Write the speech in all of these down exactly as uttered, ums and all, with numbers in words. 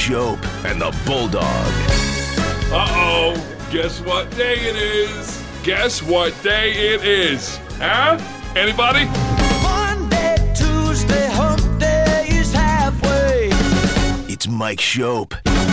Shope and the Bulldog. Uh-oh. Guess what day it is? Guess what day it is? Huh? Anybody? Monday, Tuesday, hump day is halfway. It's Mike Shope.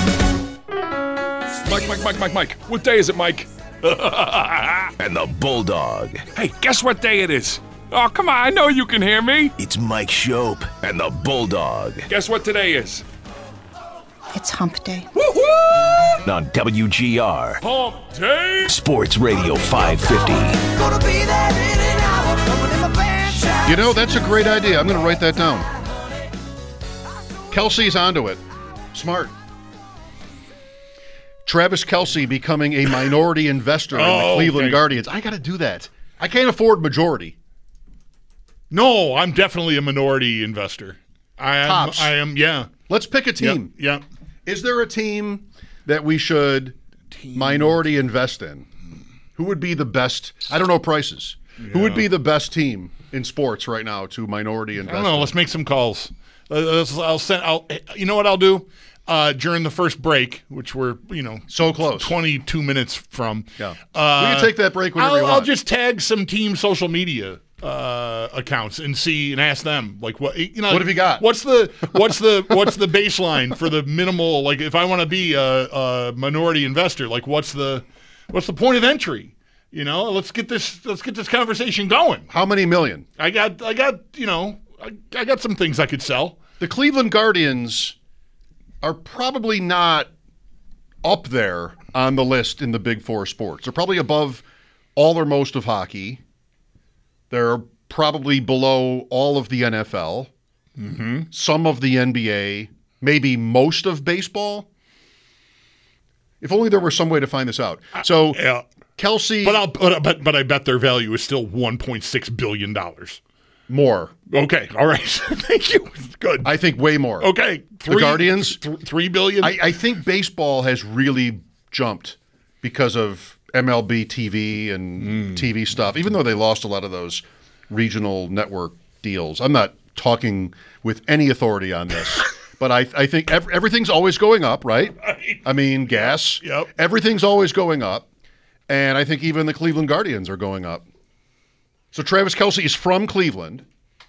Mike, Mike, Mike, Mike, Mike. What day is it, Mike? And the Bulldog. Hey, guess what day it is? Oh, come on. I know you can hear me. It's Mike Shope and the Bulldog. Guess what today is? It's hump day. Woo-hoo! On W G R. Hump day. Sports Radio five fifty. Gonna be there in an hour, coming in my van. You know, that's a great idea. I'm going to write that down. Kelsey's onto it. Smart. Travis Kelce becoming a minority investor in the Oh, Cleveland okay. Guardians. I got to do that. I can't afford majority. No, I'm definitely a minority investor. I am. Tops. I am. Yeah. Let's pick a team. Yeah. yeah. Is there a team that we should minority invest in? Who would be the best? I don't know prices. Who would be the best team in sports right now to minority invest I don't know. in? Let's make some calls. Uh, let's- I'll send. I'll. You know what I'll do? Uh, during the first break, which we're you know So close. twenty-two minutes from. Yeah. Uh, We can take that break whenever I'll, you want. I'll just tag some team social media uh, accounts and see and ask them like what you know. What have you got? What's the what's the what's the baseline for the minimal? Like if I want to be a, a minority investor, like what's the what's the point of entry? You know, let's get this let's get this conversation going. How many million? I got I got you know I, I got some things I could sell. The Cleveland Guardians are probably not up there on the list in the Big Four sports. They're probably above all or most of hockey. They're probably below all of the N F L, mm-hmm. some of the N B A, maybe most of baseball. If only there were some way to find this out. So, Yeah. Kelsey, But I'll but, but but I bet their value is still one point six billion dollars. more. Okay, all right. Thank you. Good. I think way more. okay, The Guardians? th- three billion. I, I think baseball has really jumped because of M L B T V and T V stuff, even though they lost a lot of those regional network deals. I'm not talking with any authority on this, but I, I think ev- everything's always going up, right? Right. I mean, gas. Yep. Everything's always going up. And I think even the Cleveland Guardians are going up. So Travis Kelce is from Cleveland.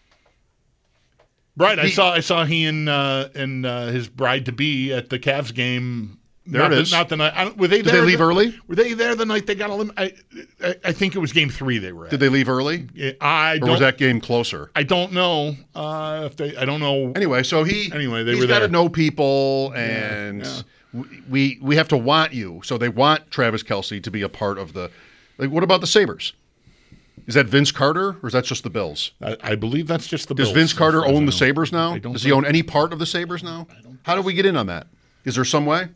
right. I he- saw I saw he and uh, and uh, his bride to be at the Cavs game. There not it the, is. Not the night. I don't- Were they Did there? they leave the- early? Were they there the night they got eliminated? I, I I think it was game three they were at. Did they leave early? I Or don't. was that game closer? I don't know. Uh, if they. I don't know. Anyway, so he Anyway, they he's were got to there. know people, and yeah. w- we we have to want you. So they want Travis Kelce to be a part of the. Like, what about the Sabres? Is that Vince Carter, or is that just the Bills? I, I believe that's just the. Does Bills, Vince as Carter far as I own know. the Sabres now? I don't Does he think- own any part of the Sabres now? How do we get in on that? Is there some way?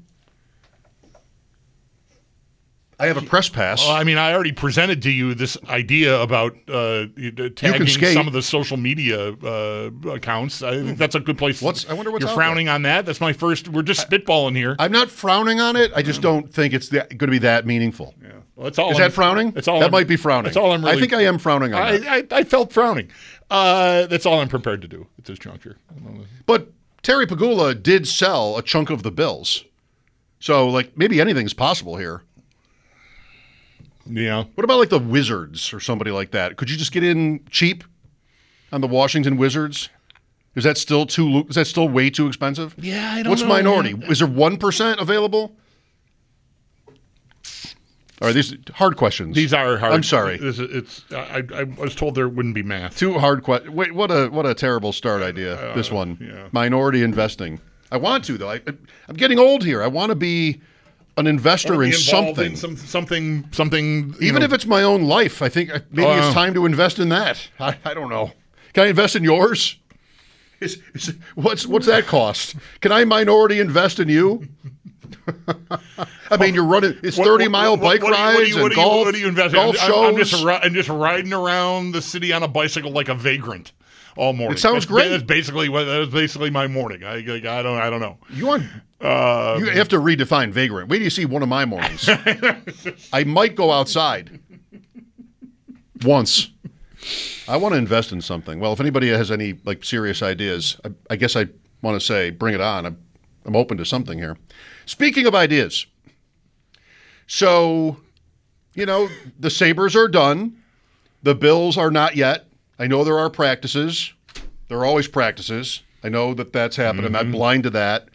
I have a press pass. Well, I mean, I already presented to you this idea about uh, tagging skate. some of the social media uh, accounts. I think that's a good place. What's- I wonder what's You're out frowning on that. That's my first. We're just spitballing here. I'm not frowning on it. I just don't think it's going to be that meaningful. yeah. Well, that's all. Is I'm- that frowning? That's all. That I'm- might be frowning. That's all I'm. Really, I think I am frowning on I, that. I, I felt frowning. Uh, that's all I'm prepared to do at this juncture. But Terry Pagula did sell a chunk of the Bills. So, like, maybe anything's possible here. Yeah. What about, like, the Wizards or somebody like that? Could you just get in cheap on the Washington Wizards? Is that still too? Is that still way too expensive? Yeah, I don't What's know, minority? man. Is there one percent available? All right, these hard questions. These are hard. I'm sorry. This is, it's. I, I was told there wouldn't be math. Two hard questions. Wait, what a what a terrible start idea. this one, yeah. minority investing. I want to though. I, I'm getting old here. I want to be an investor Be in involved something. in some, something, something. you Even know, if it's my own life, I think maybe Oh, it's yeah. time to invest in that. I, I don't know. Can I invest in yours? Is, is, what's what's that cost? Can I minority invest in you? I mean, you're running. It's What- thirty what- mile what- bike what do you- what do rides you- what and do you- golf, What do you invest in? golf I'm, shows. I'm just ri- I'm just riding around the city on a bicycle like a vagrant all morning. It sounds That's, great. That's basically what. That's basically my morning. I, I, I don't. I don't know. you want? Uh, You have to redefine vagrant. Wait till you see one of my mornings. I might go outside once. I want to invest in something. Well, if anybody has any like serious ideas, I, I guess I want to say bring it on. I, I'm open to something here. Speaking of ideas, so, you know, the Sabres are done. The Bills are not yet. I know there are practices. There are always practices. I know that that's happened. Mm-hmm. I'm not blind to that.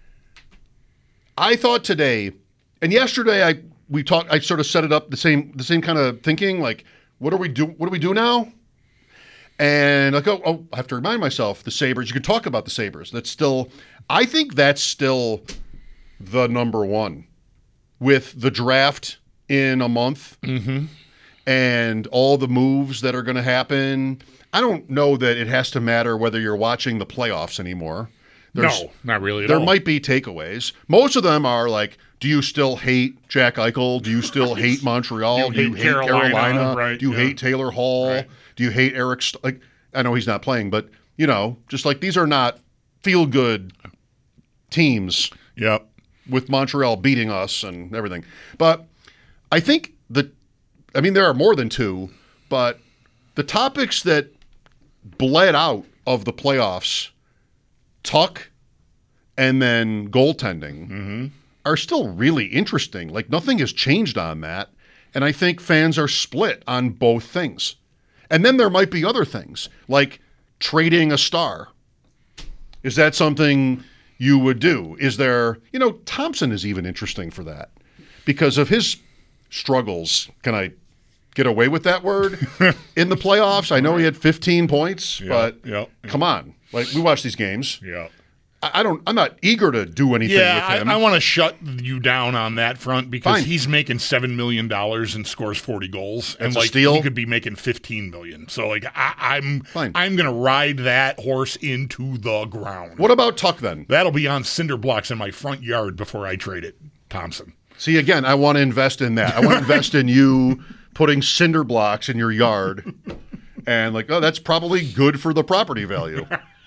I thought today, and yesterday I we talked. I sort of set it up the same the same kind of thinking. Like, what do we do? What do we do now? And I go, oh, I have to remind myself the Sabres. You can talk about the Sabres. That's still. I think that's still the number one with the draft in a month mm-hmm. and all the moves that are going to happen. I don't know that it has to matter whether you're watching the playoffs anymore. There's, no, not really at there all. might be takeaways. Most of them are like, do you still hate Jack Eichel? Do you still hate Montreal? Do you do you hate hate Carolina? Carolina? Right, do you yeah. hate Taylor Hall? Right. Do you hate Eric? St- like, I know he's not playing, but, you know, just like these are not feel-good teams. Yep. With Montreal beating us and everything. But I think the, I mean, there are more than two, but the topics that bled out of the playoffs, Tuck and then goaltending, mm-hmm. are still really interesting. Like, nothing has changed on that. And I think fans are split on both things. And then there might be other things, like trading a star. Is that something you would do? Is there, you know, Thompson is even interesting for that because of his struggles. Can I get away with that word? In the playoffs, I know he had fifteen points, yeah, but yeah, yeah. come on. Like, we watch these games. Yeah. I, I don't, I'm not eager to do anything yeah, with him. I, I want to shut you down on that front because Fine. he's making seven million dollars and scores forty goals. That's and a like steal. he could be making fifteen million dollars. So like I, I'm Fine. I'm gonna ride that horse into the ground. What about Tuck then? That'll be on cinder blocks in my front yard before I trade it, Thompson. See, again, I want to invest in that. I want to invest in you putting cinder blocks in your yard and like, oh, that's probably good for the property value.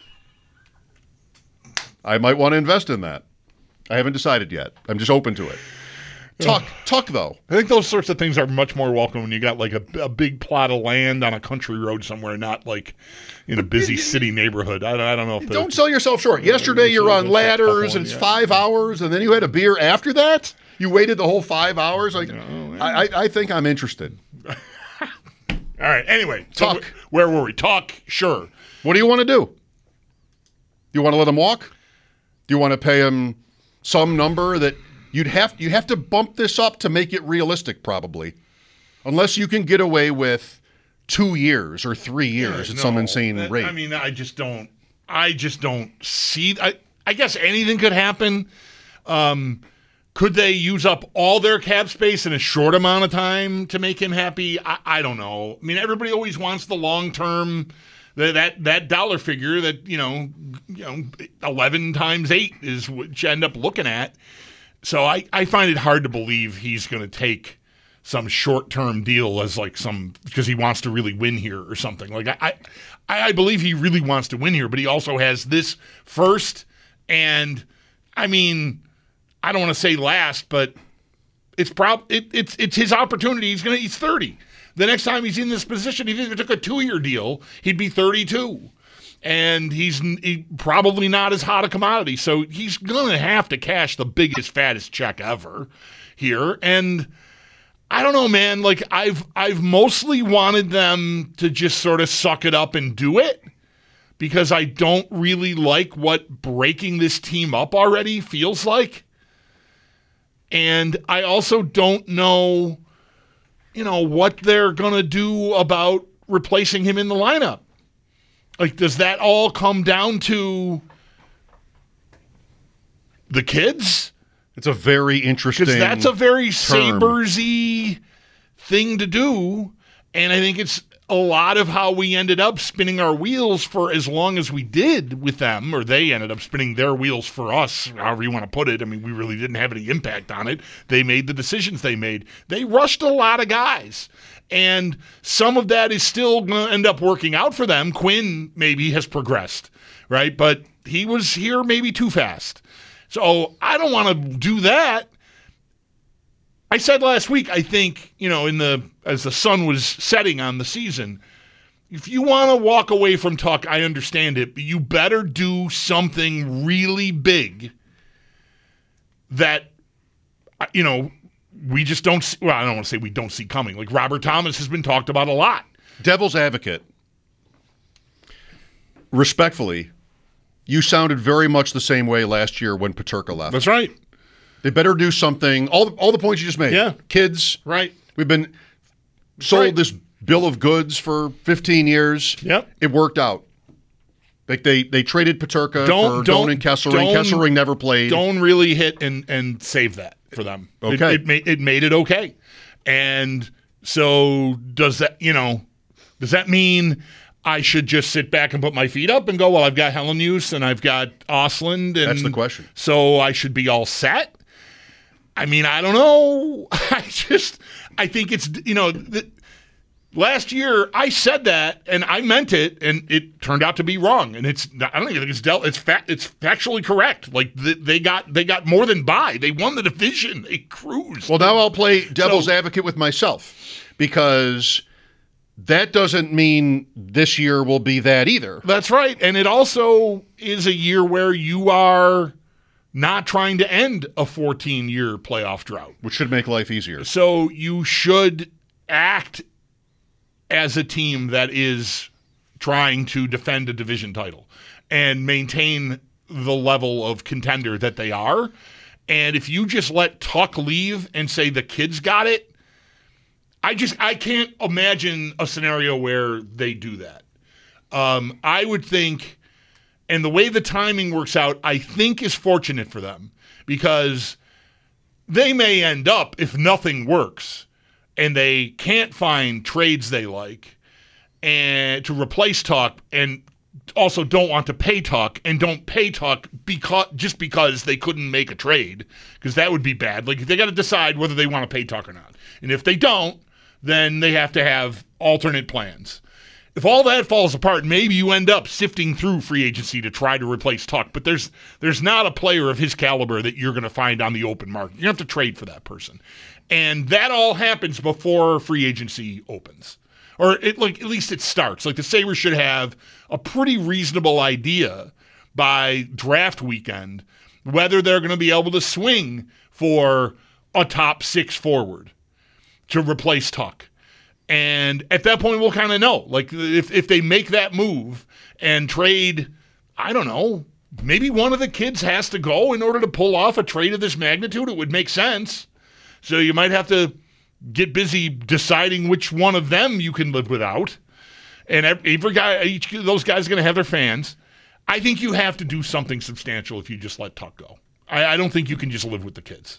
I might want to invest in that. I haven't decided yet. I'm just open to it. Tuck, Tuck though. I think those sorts of things are much more welcome when you got like a, a big plot of land on a country road somewhere, not like in a busy city neighborhood. I don't, I don't know if the, Don't sell yourself short. Yesterday you're on ladders and it's five hours, and then you had a beer after that. You waited the whole five hours. Like, I, I, I think I'm interested. All right. Anyway, Tuck. So where were we? Tuck. Sure. What do you want to do? You want to let him walk? Do you want to pay him some number that you'd have you have to bump this up to make it realistic, probably, unless you can get away with two years or three years Yeah, at no, some insane that, rate? I mean, I just don't. I just don't see. I I guess anything could happen. Um, could they use up all their cap space in a short amount of time to make him happy? I, I don't know. I mean, everybody always wants the long term. That, that that dollar figure that, you know, you know, eleven times eight is what you end up looking at. So I, I find it hard to believe he's going to take some short-term deal as like some because he wants to really win here or something. Like I, I I believe he really wants to win here, but he also has this first, and I mean, I don't want to say last, but it's prob it, it's it's his opportunity. He's gonna he's thirty. The next time he's in this position, if he took a two-year deal, he'd be thirty-two. And he's he, probably not as hot a commodity. So he's going to have to cash the biggest, fattest check ever here. And I don't know, man. Like, I've I've mostly wanted them to just sort of suck it up and do it because I don't really like what breaking this team up already feels like. And I also don't know, you know, what they're going to do about replacing him in the lineup. Like, does that all come down to the kids? It's a very interesting Because that's a very term. Sabres-y thing to do. And I think it's a lot of how we ended up spinning our wheels for as long as we did with them, or they ended up spinning their wheels for us, however you want to put it. I mean, we really didn't have any impact on it. They made the decisions they made. They rushed a lot of guys. And some of that is still going to end up working out for them. Quinn maybe has progressed, right? But he was here maybe too fast. So I don't want to do that. I said last week, I think, you know, in the as the sun was setting on the season, if you want to walk away from Tuck, I understand it, but you better do something really big that, you know, we just don't see, well, I don't want to say we don't see coming. Like Robert Thomas has been talked about a lot. Devil's advocate. Respectfully, you sounded very much the same way last year when Peterka left. That's right. They better do something. All the, all the points you just made. Yeah. Kids. Right. We've been sold right. this bill of goods for fifteen years. Yep. It worked out. Like they, they traded Peterka don't, for don't, Doan and Kesselring. don't, Kesselring never played. Don't really hit and, and save that for them. Okay. It, it, made, it made it okay. And so does that, you know, does that mean I should just sit back and put my feet up and go, well, I've got Helenius and I've got Osland. And That's the question. So I should be all set? I mean, I don't know. I just, I think it's, you know, the, last year I said that and I meant it and it turned out to be wrong. And it's, I don't even think it's dealt, it's fact, it's factually correct. Like the, they got, they got more than bye. They won the division. They cruised. Well, now I'll play devil's So- advocate with myself because that doesn't mean this year will be that either. That's right. And it also is a year where you are not trying to end a fourteen-year playoff drought. Which should make life easier. So you should act as a team that is trying to defend a division title and maintain the level of contender that they are. And if you just let Tuck leave and say the kids got it, I just I can't imagine a scenario where they do that. Um, I would think, and the way the timing works out, I think is fortunate for them because they may end up, if nothing works, and they can't find trades they like and to replace Tuck and also don't want to pay Tuck and don't pay Tuck because just because they couldn't make a trade, because that would be bad. Like they got to decide whether they want to pay Tuck or not. And if they don't, then they have to have alternate plans. If all that falls apart, maybe you end up sifting through free agency to try to replace Tuck. But there's there's not a player of his caliber that you're going to find on the open market. You have to trade for that person. And that all happens before free agency opens. Or it, like at least it starts. Like the Sabres should have a pretty reasonable idea by draft weekend whether they're going to be able to swing for a top six forward to replace Tuck. And at that point, we'll kind of know. Like, if, if they make that move and trade, I don't know, maybe one of the kids has to go in order to pull off a trade of this magnitude. It would make sense. So you might have to get busy deciding which one of them you can live without. And every guy, each of those guys are going to have their fans. I think you have to do something substantial if you just let Tuck go. I, I don't think you can just live with the kids.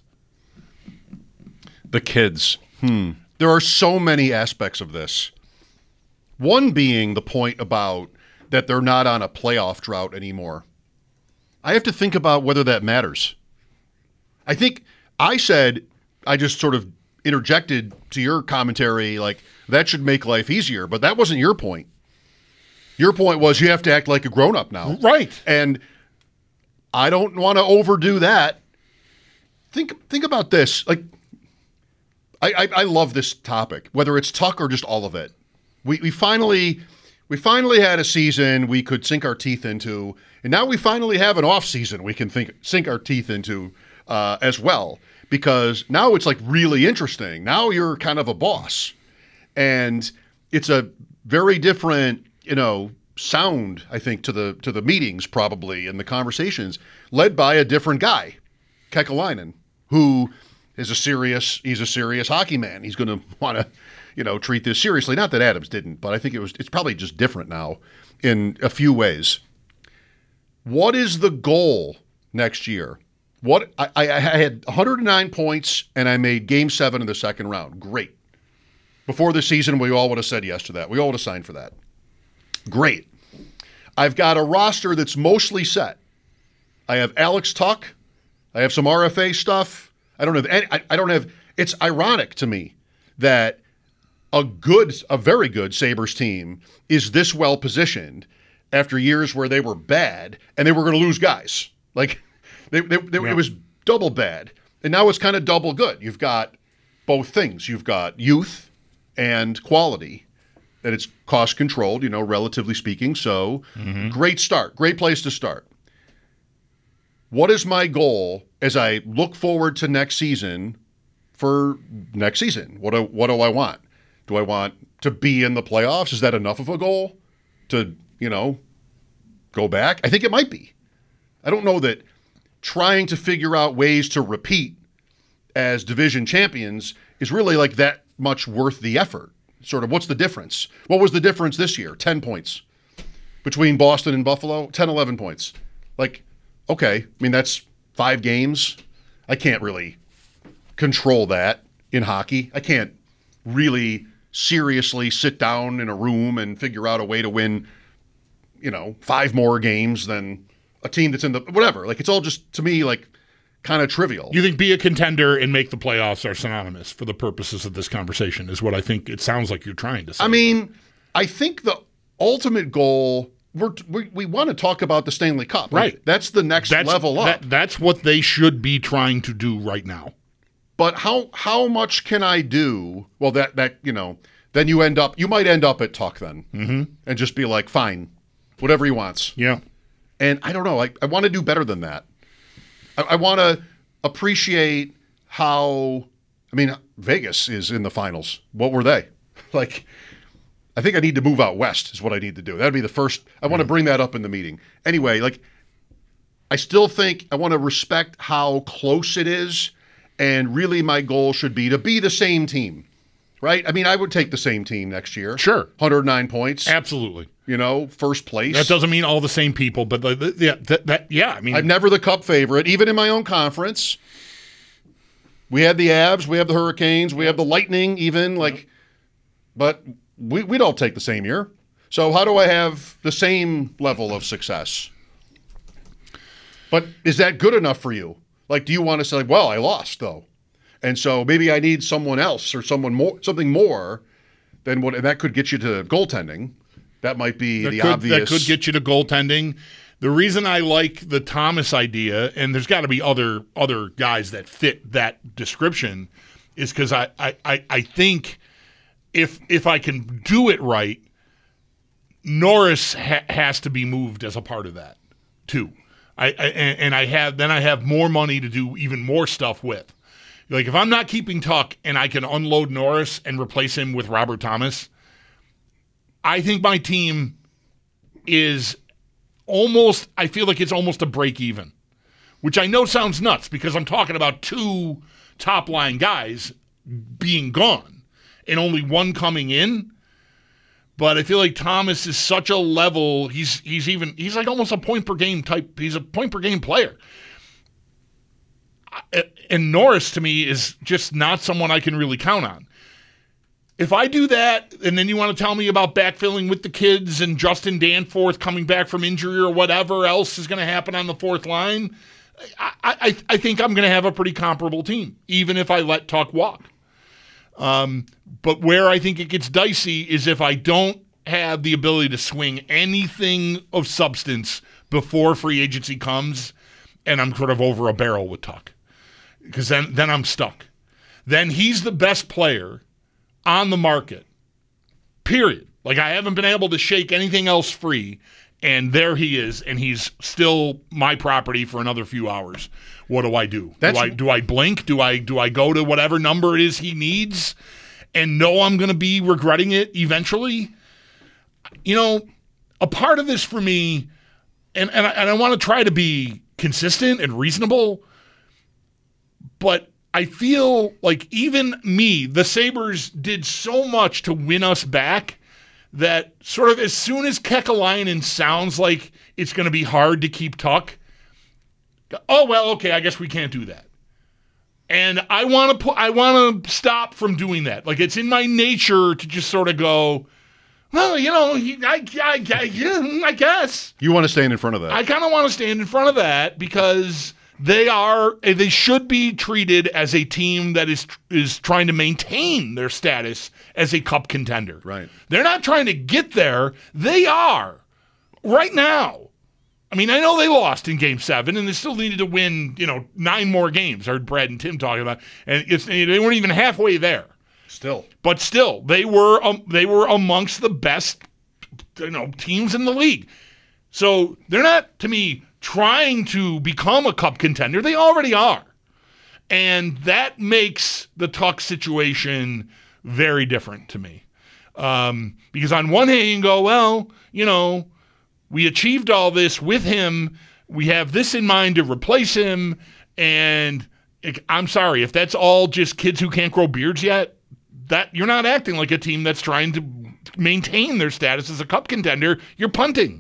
The kids. Hmm. There are so many aspects of this. One being the point about that they're not on a playoff drought anymore. I have to think about whether that matters. I think I said, I just sort of interjected to your commentary, like, that should make life easier, but that wasn't your point. Your point was you have to act like a grown-up now. Right. And I don't want to overdo that. Think think about this. Like, I, I, I love this topic, whether it's Tuck or just all of it. We we finally we finally had a season we could sink our teeth into, and now we finally have an off season we can think sink our teeth into uh, as well. Because now it's like really interesting. Now you're kind of a boss, and it's a very different, you know, sound, I think, to the to the meetings probably and the conversations led by a different guy, Kekalainen, who is a serious, he's a serious hockey man. He's going to want to, you know, treat this seriously. Not that Adams didn't, but I think it was, it's probably just different now in a few ways. What is the goal next year? What I, I, I had one hundred nine points and I made game seven in the second round. Great. Before the season, we all would have said yes to that. We all would have signed for that. Great. I've got a roster that's mostly set. I have Alex Tuck. I have some R F A stuff. I don't have any, I, I don't have, it's ironic to me that a good, a very good Sabres team is this well positioned after years where they were bad and they were going to lose guys. Like, they, they, they, yeah. it was double bad. And now it's kind of double good. You've got both things. You've got youth and quality, and it's cost controlled, you know, relatively speaking. So, mm-hmm. Great start. Great place to start. what is my goal as I look forward to next season for next season? What do, what do I want? Do I want to be in the playoffs? Is that enough of a goal to, you know, go back? I think it might be. I don't know that trying to figure out ways to repeat as division champions is really like that much worth the effort. Sort of, what's the difference? What was the difference this year? ten points between Boston and Buffalo? ten, eleven points. Like, okay, I mean, that's five games. I can't really control that in hockey. I can't really seriously sit down in a room and figure out a way to win, you know, five more games than a team that's in the whatever. Like, it's all just, to me, like, kind of trivial. You think be a contender and make the playoffs are synonymous for the purposes of this conversation is what I think it sounds like you're trying to say. I mean, I think the ultimate goal, we're, we we want to talk about the Stanley Cup. Like, right. That's the next that's, level up. That, that's what they should be trying to do right now. But how how much can I do? Well, that, that you know, then you end up, you might end up at Tuck then mm-hmm. and just be like, fine, whatever he wants. Yeah. And I don't know, I, I want to do better than that. I, I want to appreciate how, I mean, Vegas is in the finals. What were they? Like, I think I need to move out west is what I need to do. That'd be the first, I want to bring that up in the meeting. Anyway, like, I still think I want to respect how close it is, and really my goal should be to be the same team, right? I mean, I would take the same team next year. Sure. one hundred nine points. Absolutely. You know, first place. That doesn't mean all the same people, but the, the, yeah, that, that, yeah, I mean. I'm never the Cup favorite, even in my own conference. We had the Avs, we have the Hurricanes, we have the Lightning even, like, but we, we don't take the same year. So how do I have the same level of success? But is that good enough for you? Like, do you want to say, well, I lost, though, and so maybe I need someone else or someone more, something more than what, and that could get you to goaltending. That might be that the could, obvious. That could get you to goaltending. The reason I like the Thomas idea, and there's got to be other other guys that fit that description, is because I, I, I, I think if if I can do it right, Norris ha- has to be moved as a part of that too. I, I and, and I have then I have more money to do even more stuff with. Like, if I'm not keeping Tuck and I can unload Norris and replace him with Robert Thomas, I think my team is almost, I feel like it's almost a break even, which I know sounds nuts because I'm talking about two top line guys being gone and only one coming in. But I feel like Thomas is such a level, he's he's even, he's like almost a point per game type, he's a point per game player. And Norris to me is just not someone I can really count on. If I do that, and then you want to tell me about backfilling with the kids and Justin Danforth coming back from injury or whatever else is going to happen on the fourth line, I, I, I think I'm going to have a pretty comparable team, even if I let Tuck walk. Um, but where I think it gets dicey is if I don't have the ability to swing anything of substance before free agency comes, and I'm sort of over a barrel with Tuck. Because then, then I'm stuck. Then he's the best player on the market, period. Like, I haven't been able to shake anything else free, and there he is, and he's still my property for another few hours. What do I do? That's, do I do I blink? Do I do I go to whatever number it is he needs and know I'm going to be regretting it eventually? You know, a part of this for me, and, and I, and I want to try to be consistent and reasonable, but I feel like even me, the Sabres did so much to win us back that sort of as soon as Kekalainen sounds like it's going to be hard to keep Tuck, oh, well, okay, I guess we can't do that. And I want to put, I want to stop from doing that. Like, it's in my nature to just sort of go, well, you know, I, I, I, yeah, I guess. You want to stand in front of that. I kind of want to stand in front of that because they are, they should be treated as a team that is is trying to maintain their status as a cup contender. Right. They're not trying to get there. They are right now. I mean, I know they lost in Game Seven, and they still needed to win, you know, nine more games. I heard Brad and Tim talking about, and it's, they weren't even halfway there. Still, but still, they were um, they were amongst the best, you know, teams in the league. So they're not, to me, trying to become a cup contender. They already are. And that makes the Tuck situation very different to me. Um, because on one hand, you can go, well, you know, we achieved all this with him. We have this in mind to replace him. And it, I'm sorry, if that's all just kids who can't grow beards yet, that you're not acting like a team that's trying to maintain their status as a cup contender. You're punting.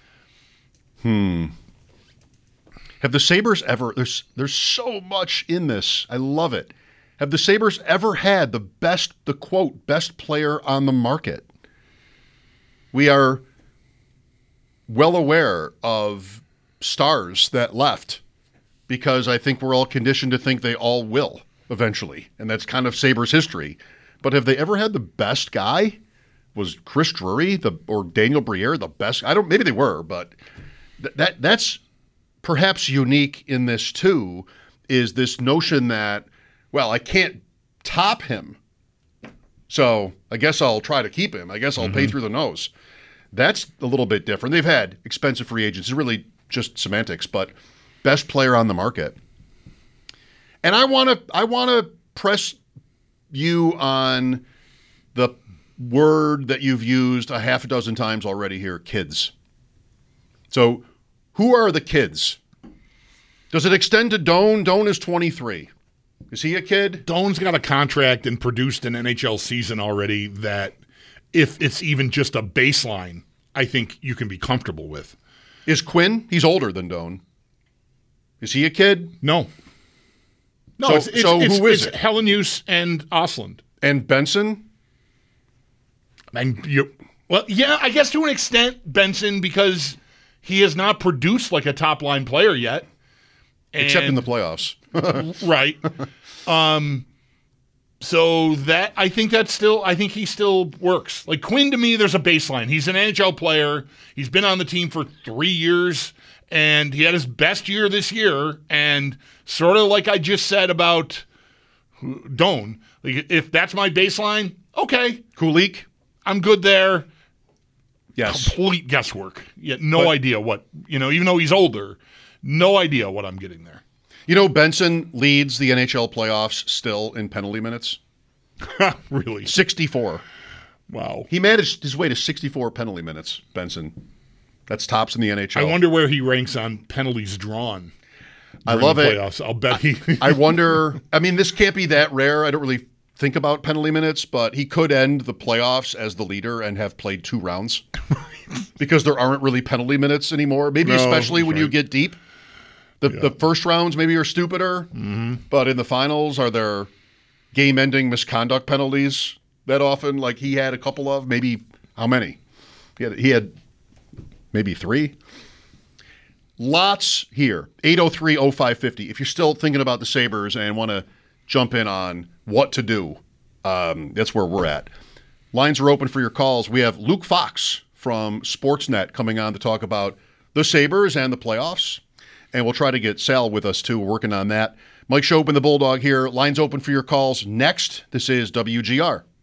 Hmm. Have the Sabres ever, there's there's so much in this. I love it. Have the Sabres ever had the best, the quote, best player on the market? We are well aware of stars that left because I think we're all conditioned to think they all will eventually. And that's kind of Sabres history. But have they ever had the best guy? Was Chris Drury the or Daniel Briere the best? I don't, maybe they were, but th- that that's perhaps unique in this too, is this notion that, well, I can't top him, so I guess I'll try to keep him. I guess I'll mm-hmm. pay through the nose. That's a little bit different. They've had expensive free agents. It's really just semantics, but best player on the market. And I want to I want to press you on the word that you've used a half a dozen times already here, kids. So who are the kids? Does it extend to Doan? Doan is twenty-three. Is he a kid? Doan's got a contract and produced an N H L season already that if it's even just a baseline, I think you can be comfortable with. Is Quinn? He's older than Doan. Is he a kid? No. No, so, it's, it's, so it's, who is it's it? Helenius and Ostlund. And Benson? And you, well, yeah, I guess to an extent, Benson, because he has not produced like a top-line player yet. And, except in the playoffs. Right. Um, so that, I think that's still, I think he still works. Like Quinn, to me, there's a baseline. He's an N H L player. He's been on the team for three years, and he had his best year this year. And sort of like I just said about Doan, like if that's my baseline, okay. Kulik? I'm good there. Yes. Complete guesswork. Yeah, no but, idea what, you know, even though he's older, no idea what I'm getting there. You know, Benson leads the N H L playoffs still in penalty minutes. Really? sixty-four. Wow. He managed his way to sixty-four penalty minutes, Benson. That's tops in the N H L. I wonder where he ranks on penalties drawn. I love the it. Playoffs. I'll bet he. I wonder. I mean, this can't be that rare. I don't really think about penalty minutes, but he could end the playoffs as the leader and have played two rounds because there aren't really penalty minutes anymore. Maybe No, especially when right. you get deep. The Yeah. the first rounds maybe are stupider, Mm-hmm. but in the finals, are there game-ending misconduct penalties that often? Like he had a couple of, maybe how many? He had, he had maybe three. Lots here. eight oh three oh five fifty. If you're still thinking about the Sabres and want to jump in on what to do, um, that's where we're at. Lines are open for your calls. We have Luke Fox from Sportsnet coming on to talk about the Sabres and the playoffs. And we'll try to get Sal with us, too. We're working on that. Mike Schopp and the Bulldog here. Lines open for your calls next. This is W G R.